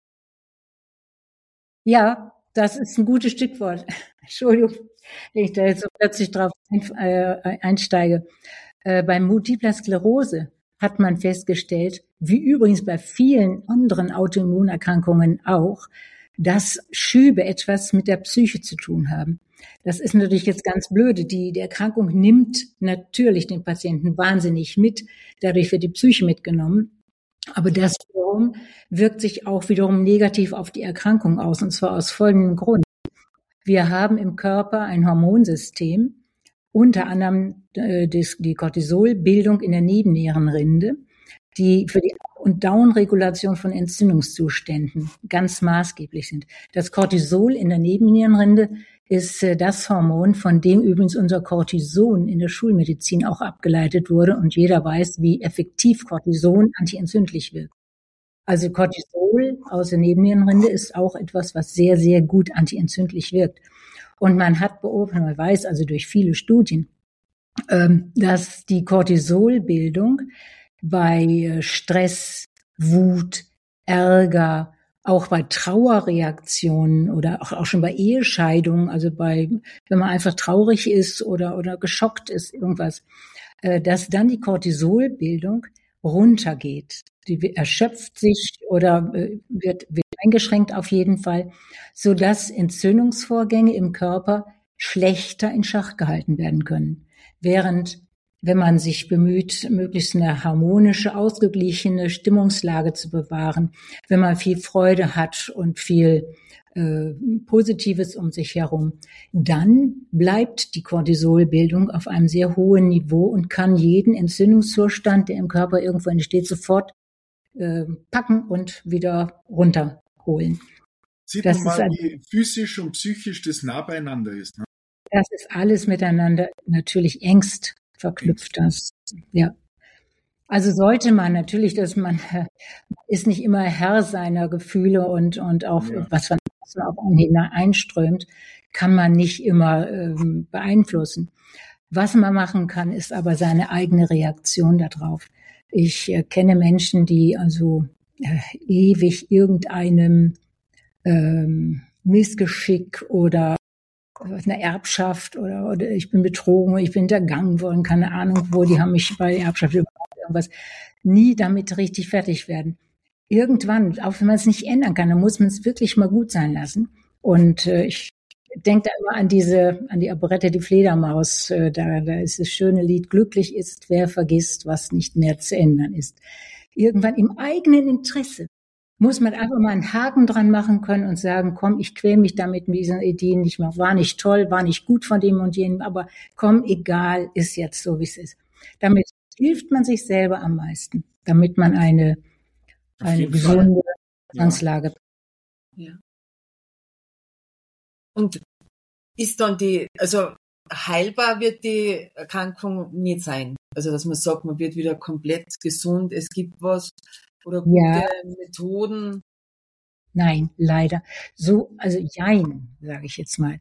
Ja, das ist ein gutes Stichwort. Entschuldigung, wenn ich da jetzt so plötzlich drauf einsteige. Bei Multipler Sklerose hat man festgestellt, wie übrigens bei vielen anderen Autoimmunerkrankungen auch, dass Schübe etwas mit der Psyche zu tun haben. Das ist natürlich jetzt ganz blöde. Die Erkrankung nimmt natürlich den Patienten wahnsinnig mit. Dadurch wird die Psyche mitgenommen. Aber das wiederum wirkt sich auch wiederum negativ auf die Erkrankung aus. Und zwar aus folgendem Grund. Wir haben im Körper ein Hormonsystem unter anderem die Cortisolbildung in der Nebennierenrinde, die für die Up- und Downregulation von Entzündungszuständen ganz maßgeblich sind. Das Cortisol in der Nebennierenrinde ist das Hormon, von dem übrigens unser Cortison in der Schulmedizin auch abgeleitet wurde. Und jeder weiß, wie effektiv Cortison antientzündlich wirkt. Also Cortisol aus der Nebennierenrinde ist auch etwas, was sehr, sehr gut antientzündlich wirkt. Und man hat beobachtet, man weiß also durch viele Studien, dass die Cortisolbildung bei Stress, Wut, Ärger, auch bei Trauerreaktionen oder auch schon bei Ehescheidungen, also wenn man einfach traurig ist oder geschockt ist, irgendwas, dass dann die Cortisolbildung runtergeht. Die erschöpft sich oder wird eingeschränkt auf jeden Fall, so dass Entzündungsvorgänge im Körper schlechter in Schach gehalten werden können. Während, wenn man sich bemüht, möglichst eine harmonische, ausgeglichene Stimmungslage zu bewahren, wenn man viel Freude hat und viel Positives um sich herum, dann bleibt die Cortisolbildung auf einem sehr hohen Niveau und kann jeden Entzündungszustand, der im Körper irgendwo entsteht, sofort packen und wieder runterholen. Sieht man mal, wie physisch und psychisch das nah beieinander ist. Ne? Das ist alles miteinander natürlich engst verknüpft. Das, ja. Also sollte man natürlich, dass man ist nicht immer Herr seiner Gefühle und auch was von außen auf einen hineinströmt, kann man nicht immer beeinflussen. Was man machen kann, ist aber seine eigene Reaktion darauf. Ich kenne Menschen, die also ewig irgendeinem Missgeschick oder eine Erbschaft oder ich bin betrogen, ich bin hintergangen worden, keine Ahnung wo, die haben mich bei Erbschaft überhaupt irgendwas, nie damit richtig fertig werden. Irgendwann, auch wenn man es nicht ändern kann, dann muss man es wirklich mal gut sein lassen. Und ich denke da immer an die Operette Die Fledermaus, da ist das schöne Lied, glücklich ist, wer vergisst, was nicht mehr zu ändern ist. Irgendwann im eigenen Interesse muss man einfach mal einen Haken dran machen können und sagen, komm, ich quäl mich damit mit diesen Ideen nicht mehr. War nicht toll, war nicht gut von dem und jenem, aber komm, egal, ist jetzt so, wie es ist. Damit hilft man sich selber am meisten, damit man eine gesunde Ausgangslage. Ja. Und ist dann also heilbar wird die Erkrankung nicht sein. Also, dass man sagt, man wird wieder komplett gesund, es gibt was oder gute Methoden. Nein, leider. Also jein, sage ich jetzt mal.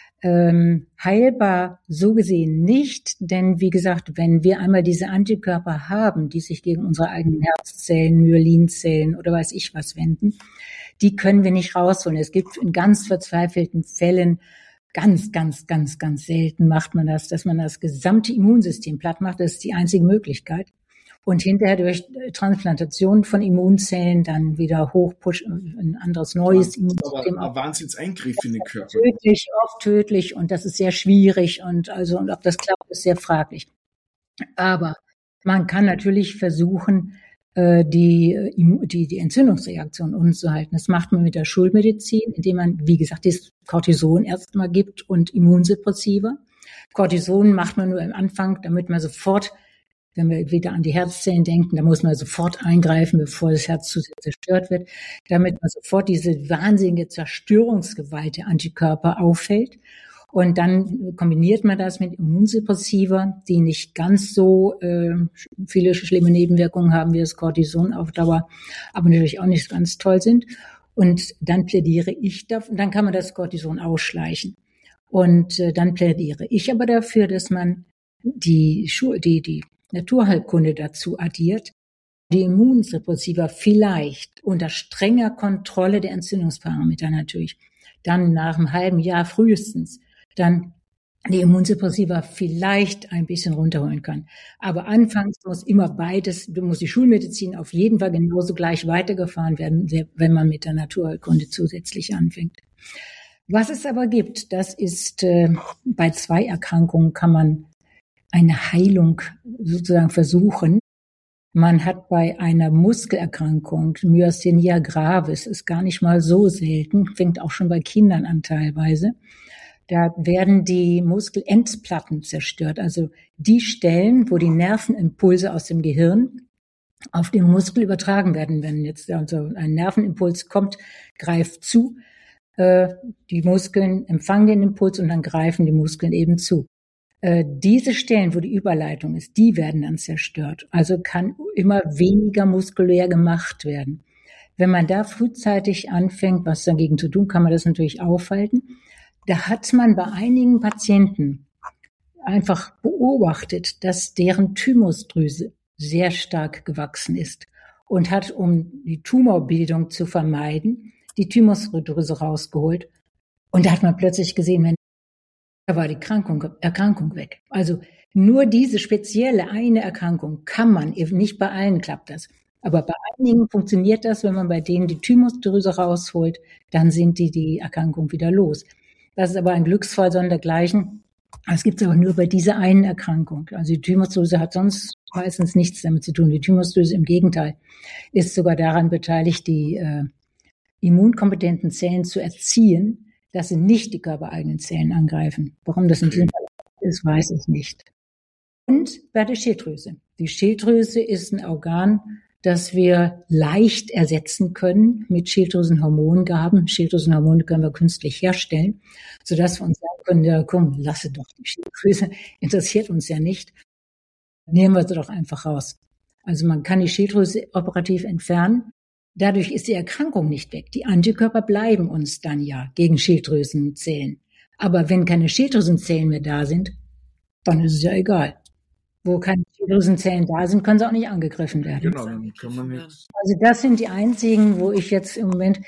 Heilbar so gesehen nicht, denn wie gesagt, wenn wir einmal diese Antikörper haben, die sich gegen unsere eigenen Herzzellen, Myelinzellen oder weiß ich was wenden, die können wir nicht rausholen. Es gibt in ganz verzweifelten Fällen, ganz, ganz, ganz, ganz selten macht man das, dass man das gesamte Immunsystem platt macht. Das ist die einzige Möglichkeit. Und hinterher durch Transplantation von Immunzellen dann wieder hochpushen, ein anderes neues Immunsystem. Aber ein Wahnsinnseingriff in den Körper. Oft tödlich und das ist sehr schwierig und ob das klappt, ist sehr fraglich. Aber man kann natürlich versuchen, die Entzündungsreaktion umzuhalten. Das macht man mit der Schulmedizin, indem man, wie gesagt, das Cortison erstmal gibt und Immunsuppressiva. Cortison macht man nur am Anfang, damit man sofort, wenn wir wieder an die Herzzellen denken, da muss man sofort eingreifen, bevor das Herz zu sehr zerstört wird, damit man sofort diese wahnsinnige Zerstörungsgewalt der Antikörper auffällt. Und dann kombiniert man das mit Immunsuppressiva, die nicht ganz so viele schlimme Nebenwirkungen haben wie das Cortison auf Dauer, aber natürlich auch nicht ganz toll sind. Und dann plädiere ich dafür, dann kann man das Cortison ausschleichen. Und dann plädiere ich aber dafür, dass man die Naturheilkunde dazu addiert, die Immunsuppressiva vielleicht unter strenger Kontrolle der Entzündungsparameter natürlich, dann nach einem halben Jahr frühestens, dann die Immunsuppressiva vielleicht ein bisschen runterholen kann. Aber anfangs muss immer beides, muss die Schulmedizin auf jeden Fall genauso gleich weitergefahren werden, wenn man mit der Naturheilkunde zusätzlich anfängt. Was es aber gibt, das ist, bei 2 Erkrankungen kann man eine Heilung sozusagen versuchen. Man hat bei einer Muskelerkrankung, Myasthenia gravis, ist gar nicht mal so selten, fängt auch schon bei Kindern an teilweise, Da werden die Muskelendplatten zerstört, also die Stellen, wo die Nervenimpulse aus dem Gehirn auf den Muskel übertragen werden. Wenn jetzt also ein Nervenimpuls kommt, greift zu, die Muskeln empfangen den Impuls und dann greifen die Muskeln eben zu. Diese Stellen, wo die Überleitung ist, die werden dann zerstört. Also kann immer weniger muskulär gemacht werden. Wenn man da frühzeitig anfängt, was dagegen zu tun, kann man das natürlich aufhalten. Da hat man bei einigen Patienten einfach beobachtet, dass deren Thymusdrüse sehr stark gewachsen ist und hat, um die Tumorbildung zu vermeiden, die Thymusdrüse rausgeholt. Und da hat man plötzlich gesehen, da war die Erkrankung weg. Also nur diese spezielle eine Erkrankung kann man, nicht bei allen klappt das, aber bei einigen funktioniert das, wenn man bei denen die Thymusdrüse rausholt, dann sind die Erkrankung wieder los. Das ist aber ein Glücksfall sondergleichen. Das gibt es aber nur bei dieser einen Erkrankung. Also die Thymusdrüse hat sonst meistens nichts damit zu tun. Die Thymusdrüse im Gegenteil ist sogar daran beteiligt, die immunkompetenten Zellen zu erziehen, dass sie nicht die körpereigenen Zellen angreifen. Warum das in diesem Fall ist, weiß ich nicht. Und bei der Schilddrüse. Die Schilddrüse ist ein Organ, das wir leicht ersetzen können mit Schilddrüsenhormongaben. Schilddrüsenhormone können wir künstlich herstellen, sodass wir uns sagen können, ja komm, lasse doch die Schilddrüse, interessiert uns ja nicht. Nehmen wir sie doch einfach raus. Also man kann die Schilddrüse operativ entfernen. Dadurch ist die Erkrankung nicht weg. Die Antikörper bleiben uns dann ja gegen Schilddrüsenzellen. Aber wenn keine Schilddrüsenzellen mehr da sind, dann ist es ja egal. Wo keine Schilddrüsenzellen da sind, können sie auch nicht angegriffen werden. Genau, dann kann man nicht. Also das sind die einzigen, wo ich jetzt im Moment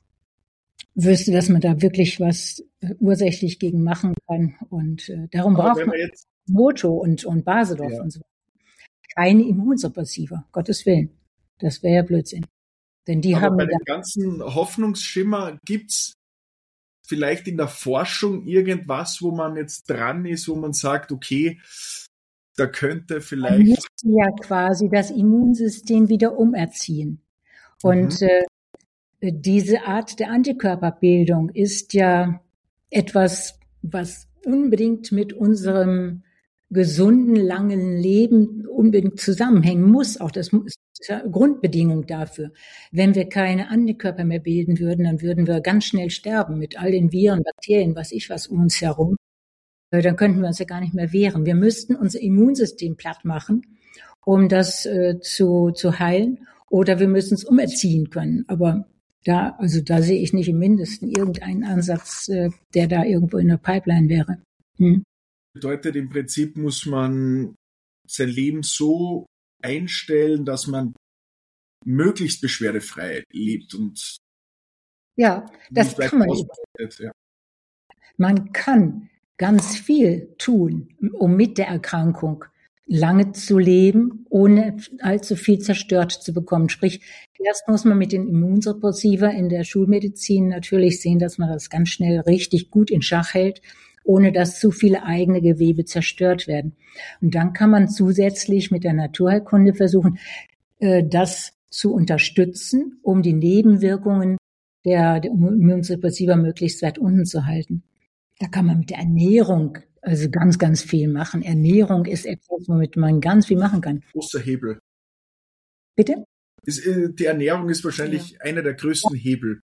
wüsste, dass man da wirklich was ursächlich gegen machen kann. Und darum braucht man jetzt Moto und Basedorf und so. Keine Immunsuppressiva, Gottes Willen. Das wäre ja Blödsinn. Denn die haben bei den ganzen Hoffnungsschimmer gibt's vielleicht in der Forschung irgendwas, wo man jetzt dran ist, wo man sagt, okay, da könnte vielleicht... Man müsste ja quasi das Immunsystem wieder umerziehen. Und diese Art der Antikörperbildung ist ja etwas, was unbedingt mit unserem gesunden, langen Leben unbedingt zusammenhängen muss. Auch das ist ja Grundbedingung dafür. Wenn wir keine Antikörper mehr bilden würden, dann würden wir ganz schnell sterben mit all den Viren, Bakterien, was um uns herum. Dann könnten wir uns ja gar nicht mehr wehren. Wir müssten unser Immunsystem platt machen, um das zu heilen, oder wir müssen es umerziehen können. Aber da sehe ich nicht im Mindesten irgendeinen Ansatz, der da irgendwo in der Pipeline wäre. Bedeutet, im Prinzip muss man sein Leben so einstellen, dass man möglichst beschwerdefrei lebt und ja, das kann man. Ja. Man kann ganz viel tun, um mit der Erkrankung lange zu leben, ohne allzu viel zerstört zu bekommen. Sprich, erst muss man mit den Immunsuppressiva in der Schulmedizin natürlich sehen, dass man das ganz schnell richtig gut in Schach hält, ohne dass zu viele eigene Gewebe zerstört werden. Und dann kann man zusätzlich mit der Naturheilkunde versuchen, das zu unterstützen, um die Nebenwirkungen der Immunsuppressiva möglichst weit unten zu halten. Da kann man mit der Ernährung also ganz, ganz viel machen. Ernährung ist etwas, womit man ganz viel machen kann. Großer Hebel. Bitte? Die Ernährung ist wahrscheinlich einer der größten Hebel.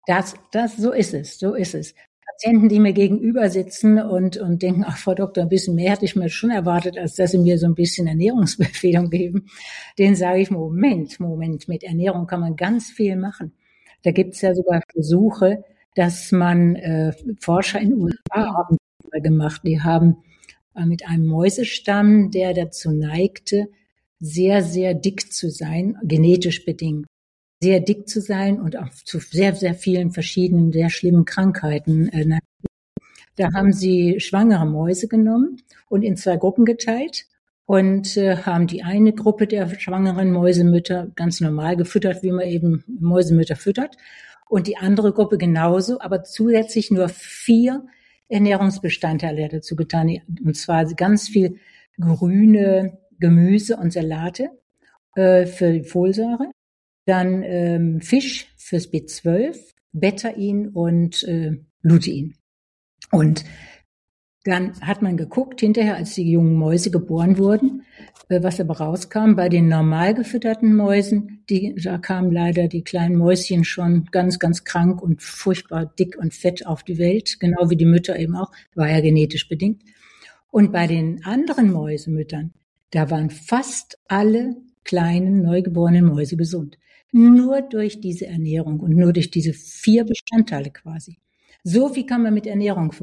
So ist es. Patienten, die mir gegenüber sitzen und denken, ach, Frau Doktor, ein bisschen mehr hätte ich mir schon erwartet, als dass Sie mir so ein bisschen Ernährungsbefehlung geben. Denen sage ich, Moment, mit Ernährung kann man ganz viel machen. Da gibt es ja sogar Versuche, dass man Forscher in den USA haben gemacht. Die haben mit einem Mäusestamm, der dazu neigte, sehr, sehr dick zu sein, genetisch bedingt, sehr dick zu sein und auch zu sehr, sehr vielen verschiedenen, sehr schlimmen Krankheiten. Da haben sie schwangere Mäuse genommen und in 2 Gruppen geteilt und haben die eine Gruppe der schwangeren Mäusemütter ganz normal gefüttert, wie man eben Mäusemütter füttert, und die andere Gruppe genauso, aber zusätzlich nur 4 Ernährungsbestandteile dazu getan, und zwar ganz viel grüne Gemüse und Salate für die Folsäure, dann Fisch fürs B12, Betain und Lutein. Und dann hat man geguckt, hinterher, als die jungen Mäuse geboren wurden, was aber rauskam. Bei den normal gefütterten Mäusen, da kamen leider die kleinen Mäuschen schon ganz, ganz krank und furchtbar dick und fett auf die Welt, genau wie die Mütter eben auch, war ja genetisch bedingt. Und bei den anderen Mäusemüttern, da waren fast alle kleinen, neugeborenen Mäuse gesund. Nur durch diese Ernährung und nur durch diese 4 Bestandteile quasi. So viel kann man mit Ernährung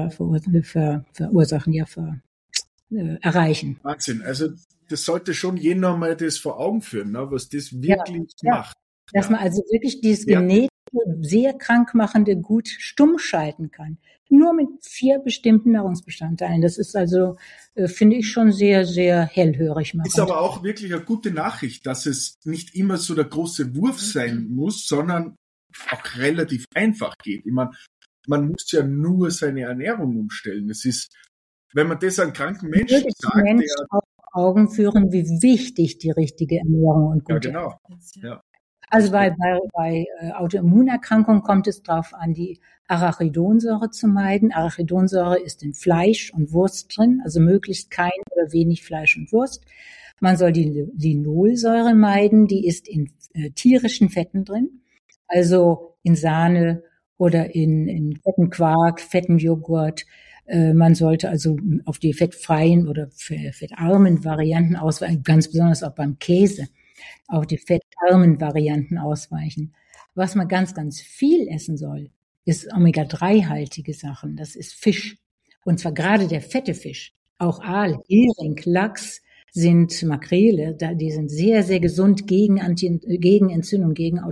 erreichen. Wahnsinn. Also das sollte schon jeder mal das vor Augen führen, ne, was das wirklich macht. Dass man also wirklich dieses genetische, sehr krankmachende gut stumm schalten kann. Nur mit 4 bestimmten Nahrungsbestandteilen. Das ist also, finde ich, schon sehr, sehr hellhörig machend. Ist aber auch wirklich eine gute Nachricht, dass es nicht immer so der große Wurf sein muss, sondern auch relativ einfach geht. Ich meine, man muss ja nur seine Ernährung umstellen. Es ist, wenn man das an kranken Menschen sagt, Menschen auf Augen führen, wie wichtig die richtige Ernährung und gute Ernährung ist. Ja. Also bei Autoimmunerkrankungen kommt es darauf an, die Arachidonsäure zu meiden. Arachidonsäure ist in Fleisch und Wurst drin, also möglichst kein oder wenig Fleisch und Wurst. Man soll die Linolsäure meiden, die ist in tierischen Fetten drin, also in Sahne oder in fetten Quark, fetten Joghurt. Man sollte also auf die fettfreien oder fettarmen Varianten ausweichen, ganz besonders auch beim Käse, auf die fettarmen Varianten ausweichen. Was man ganz, ganz viel essen soll, ist Omega-3-haltige Sachen. Das ist Fisch. Und zwar gerade der fette Fisch. Auch Aal, Hering, Lachs sind Makrele. Die sind sehr, sehr gesund gegen Entzündung, gegen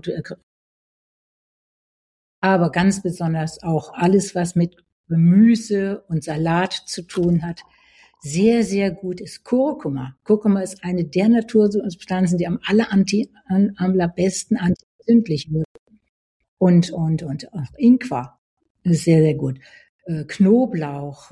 aber ganz besonders auch alles, was mit Gemüse und Salat zu tun hat. Sehr, sehr gut ist Kurkuma. Kurkuma ist eine der Natursubstanzen, die am allerbesten antientzündlich wirken. Und auch Ingwer ist sehr, sehr gut. Knoblauch,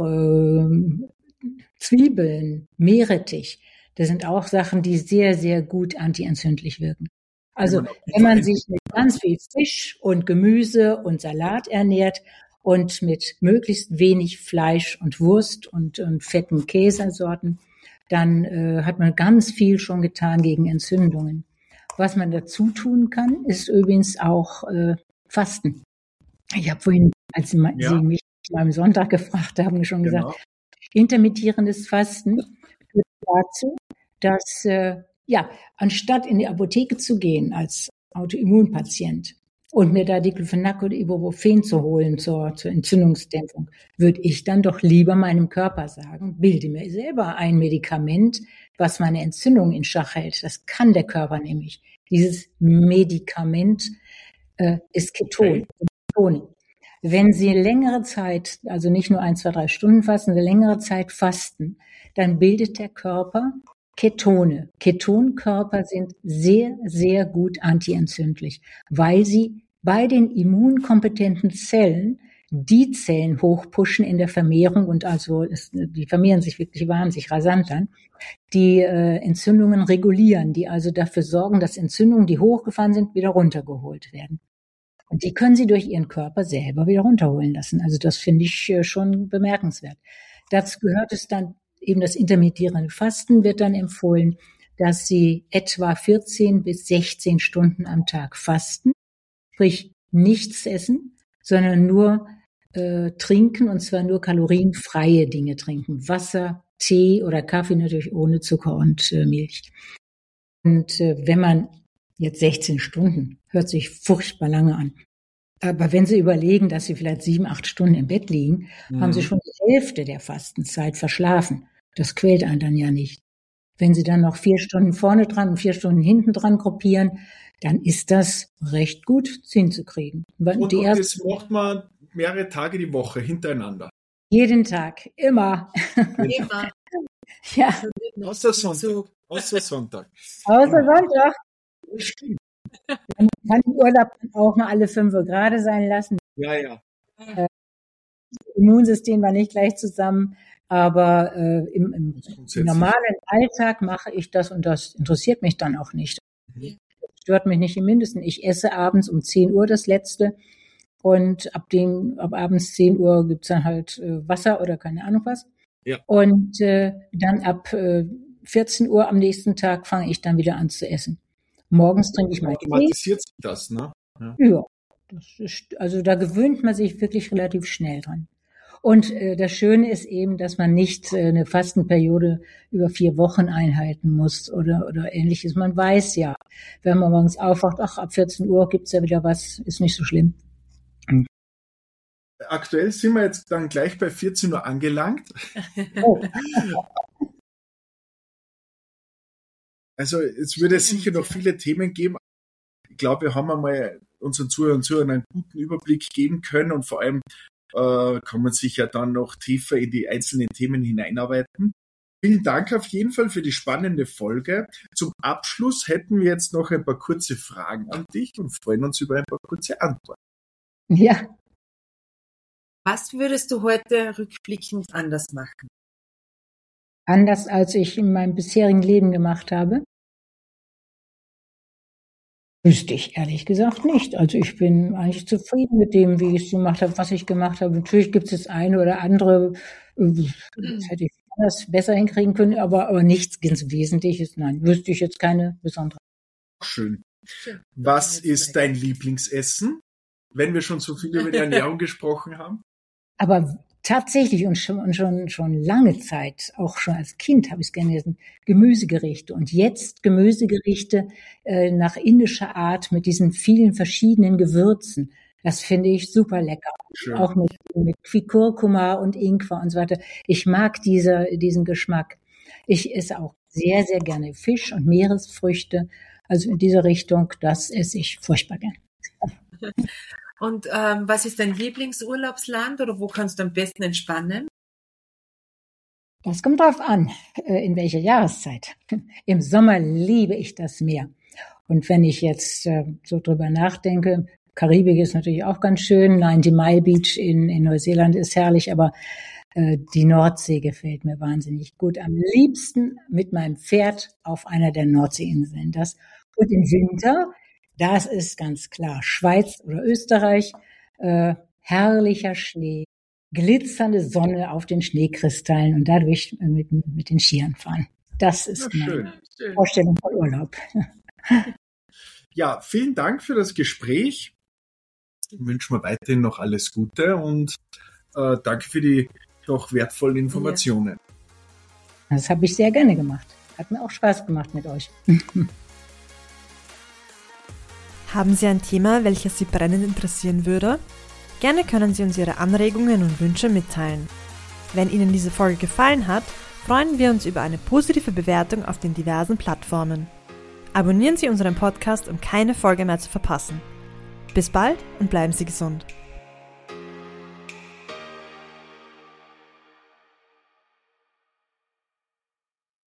Zwiebeln, Meerrettich. Das sind auch Sachen, die sehr, sehr gut antientzündlich wirken. Also wenn man sich mit ganz viel Fisch und Gemüse und Salat ernährt und mit möglichst wenig Fleisch und Wurst und fetten Käsesorten, dann hat man ganz viel schon getan gegen Entzündungen. Was man dazu tun kann, ist übrigens auch Fasten. Ich habe vorhin, als Sie mich am Sonntag gefragt haben, schon gesagt, intermittierendes Fasten führt dazu, dass anstatt in die Apotheke zu gehen als Autoimmunpatient und mir da Diclofenac oder Ibuprofen zu holen zur Entzündungsdämpfung, würde ich dann doch lieber meinem Körper sagen, bilde mir selber ein Medikament, was meine Entzündung in Schach hält. Das kann der Körper nämlich. Dieses Medikament ist Keton. Wenn Sie längere Zeit, also nicht nur 1, 2, 3 Stunden fasten, sondern längere Zeit fasten, dann bildet der Körper Ketone. Ketonkörper sind sehr, sehr gut antientzündlich, weil sie bei den immunkompetenten Zellen die Zellen hochpushen in der Vermehrung und also die vermehren sich wirklich wahnsinnig rasant dann, die Entzündungen regulieren, die also dafür sorgen, dass Entzündungen, die hochgefahren sind, wieder runtergeholt werden. Und die können Sie durch Ihren Körper selber wieder runterholen lassen. Also das finde ich schon bemerkenswert. Dazu gehört es dann eben das intermittierende Fasten wird dann empfohlen, dass Sie etwa 14 bis 16 Stunden am Tag fasten, sprich nichts essen, sondern nur trinken und zwar nur kalorienfreie Dinge trinken. Wasser, Tee oder Kaffee natürlich ohne Zucker und Milch. Und wenn man jetzt 16 Stunden, hört sich furchtbar lange an. Aber wenn Sie überlegen, dass Sie vielleicht 7, 8 Stunden im Bett liegen, haben Sie schon die Hälfte der Fastenzeit verschlafen. Das quält einen dann ja nicht. Wenn Sie dann noch 4 Stunden vorne dran und 4 Stunden hinten dran gruppieren, dann ist das recht gut hinzukriegen. Und das macht man mehrere Tage die Woche hintereinander. Jeden Tag, immer. Immer. Ja. Außer Sonntag. Außer Sonntag. Außer Sonntag. Stimmt. Man kann den Urlaub auch mal alle 5 Grad sein lassen. Ja. Das Immunsystem war nicht gleich zusammen, aber im normalen Alltag mache ich das und das interessiert mich dann auch nicht. Das stört mich nicht im Mindesten. Ich esse abends um 10 Uhr das Letzte Und ab abends 10 Uhr gibt's dann halt Wasser oder keine Ahnung was. Ja. Und dann ab 14 Uhr am nächsten Tag fange ich dann wieder an zu essen. Morgens trinke ich meinen Tee. Automatisiert sich das, ne? Ja, also da gewöhnt man sich wirklich relativ schnell dran. Und das Schöne ist eben, dass man nicht eine Fastenperiode über 4 Wochen einhalten muss oder ähnliches. Man weiß ja, wenn man morgens aufwacht, ab 14 Uhr gibt's ja wieder was, ist nicht so schlimm. Aktuell sind wir jetzt dann gleich bei 14 Uhr angelangt. Oh. Also es würde sicher noch viele Themen geben. Ich glaube, wir haben einmal unseren Zuhörern und Zuhörern einen guten Überblick geben können und vor allem kann man sich ja dann noch tiefer in die einzelnen Themen hineinarbeiten. Vielen Dank auf jeden Fall für die spannende Folge. Zum Abschluss hätten wir jetzt noch ein paar kurze Fragen an dich und freuen uns über ein paar kurze Antworten. Ja. Was würdest du heute rückblickend anders machen? Anders als ich in meinem bisherigen Leben gemacht habe? Wüsste ich ehrlich gesagt nicht. Also ich bin eigentlich zufrieden mit dem, wie ich es gemacht habe, was ich gemacht habe. Natürlich gibt es das eine oder andere, das hätte ich anders besser hinkriegen können, aber nichts ganz Wesentliches. Nein, wüsste ich jetzt keine besondere. Schön. Was ist dein Lieblingsessen, wenn wir schon so viel über die Ernährung gesprochen haben? Aber tatsächlich und schon lange Zeit, auch schon als Kind habe ich es gerne gegessen, Gemüsegerichte. Und jetzt Gemüsegerichte nach indischer Art mit diesen vielen verschiedenen Gewürzen. Das finde ich super lecker. Schön. Auch mit Kurkuma und Ingwer und so weiter. Ich mag diesen Geschmack. Ich esse auch sehr, sehr gerne Fisch und Meeresfrüchte. Also in dieser Richtung, das esse ich furchtbar gern. Und was ist dein Lieblingsurlaubsland oder wo kannst du am besten entspannen? Das kommt drauf an, in welcher Jahreszeit. Im Sommer liebe ich das Meer. Und wenn ich jetzt so drüber nachdenke, Karibik ist natürlich auch ganz schön, 90 Mile Beach in Neuseeland ist herrlich, aber die Nordsee gefällt mir wahnsinnig gut. Am liebsten mit meinem Pferd auf einer der Nordseeinseln. Und im Winter, das ist ganz klar, Schweiz oder Österreich, herrlicher Schnee, glitzernde Sonne auf den Schneekristallen und dadurch mit den Skiern fahren. Das ist meine Vorstellung von Urlaub. Ja, vielen Dank für das Gespräch. Ich wünsche mir weiterhin noch alles Gute und danke für die doch wertvollen Informationen. Das habe ich sehr gerne gemacht. Hat mir auch Spaß gemacht mit euch. Haben Sie ein Thema, welches Sie brennend interessieren würde? Gerne können Sie uns Ihre Anregungen und Wünsche mitteilen. Wenn Ihnen diese Folge gefallen hat, freuen wir uns über eine positive Bewertung auf den diversen Plattformen. Abonnieren Sie unseren Podcast, um keine Folge mehr zu verpassen. Bis bald und bleiben Sie gesund.